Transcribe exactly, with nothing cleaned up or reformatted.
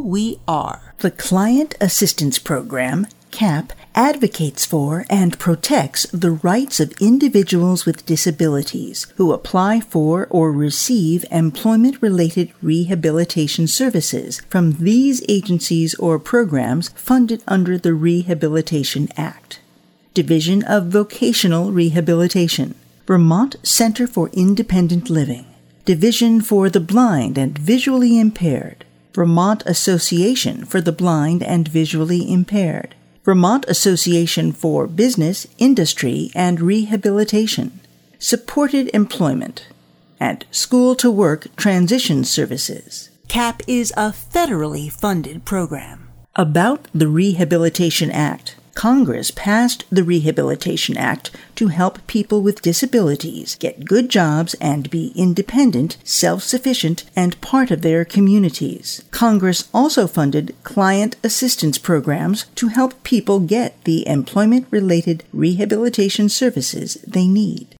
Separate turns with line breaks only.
we are.
The Client Assistance Program, C A P, advocates for and protects the rights of individuals with disabilities who apply for or receive employment-related rehabilitation services from these agencies or programs funded under the Rehabilitation Act. Division of Vocational Rehabilitation, Vermont Center for Independent Living, Division for the Blind and Visually Impaired, Vermont Association for the Blind and Visually Impaired, Vermont Association for Business, Industry, and Rehabilitation, Supported Employment, and School-to-Work Transition Services.
C A P is a federally funded program.
About the Rehabilitation Act. Congress passed the Rehabilitation Act to help people with disabilities get good jobs and be independent, self-sufficient, and part of their communities. Congress also funded client assistance programs to help people get the employment-related rehabilitation services they need.